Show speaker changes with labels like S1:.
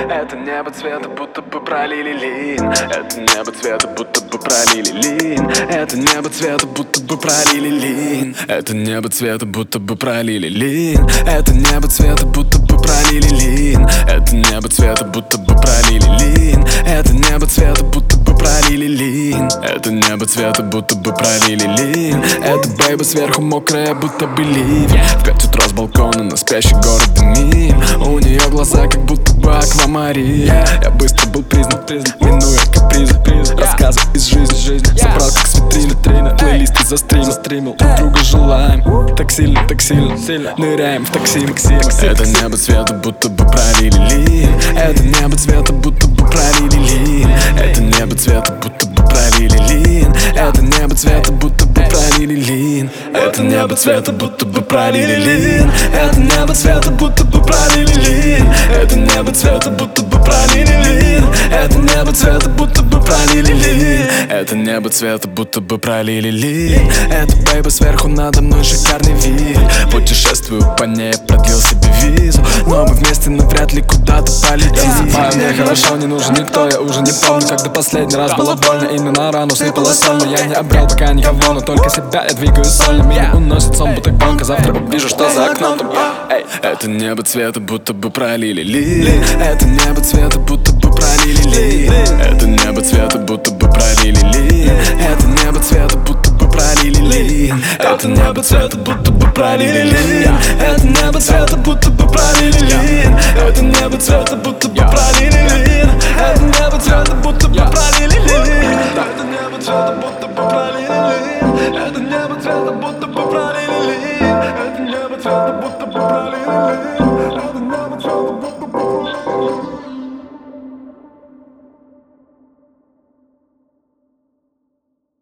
S1: Это небо цвета, будто бы пролили лин. Это небо цвета, будто бы пролили лин. Это небо цвета, будто бы пролили лин. Это небо цвета, будто бы пролили лин. Это небо цвета, будто бы пролили лин. Это небо цвета, будто бы пролили лин. Это небо цвета, будто бы пролили лин. Это небо цвета, будто бы пролили лин. Это бейба сверху мокрая, будто бы ливень. В 5 утра с балкона на спящий город дымим. У нее глаза как будто бы аквамарин. Я быстро был признан, минуя капризы. Рассказы из жизни, собрал как с витрины. Плейлисты застримил, друг друга желаем. Так сильно, ныряем в такси. Это небо цвета, будто бы пролили лин. Это небо цвета, будто бы пролили лин. Это небо цвета, будто бы пролили лин. Это небо цвета, будто бы пролили лин. Это небо цвета, будто бы пролили лин. Это небо цвета, будто бы пролили лин. Это небо цвета, будто бы пролили лин. Это небо цвета, будто бы пролили лин. Это небо цвета, будто бы пролили лин. Это бейба сверху надо мной шикарный вид. Путешествую по ней, продлил себе визу. Но мы вместе навряд ли куда-то полетим.
S2: Мне хорошо, не нужен никто, я уже не помню, когда последний раз было больно. Именно рану сыпала соль, но я не обрел пока никого, но только себя я двигаю сольно. Меня уносит сон, будто гонка, завтра увижу, что за окном там.
S1: Это небо цвета, будто бы пролили лин. Это небо цвета, будто бы пролили лин. Это небо цвета, будто бы пролили лин. Это небо цвета, будто бы пролили лин. Это небо цвета, будто бы пролили лин. Это небо цвета, будто бы пролили лин. Это небо цвета, будто бы пролили лин. Это небо цвета, будто бы пролили лин. Это небо цвета, будто бы пролили лин. Это небо цвета, будто бы пролили лин. Это небо цвета, будто бы пролили лин.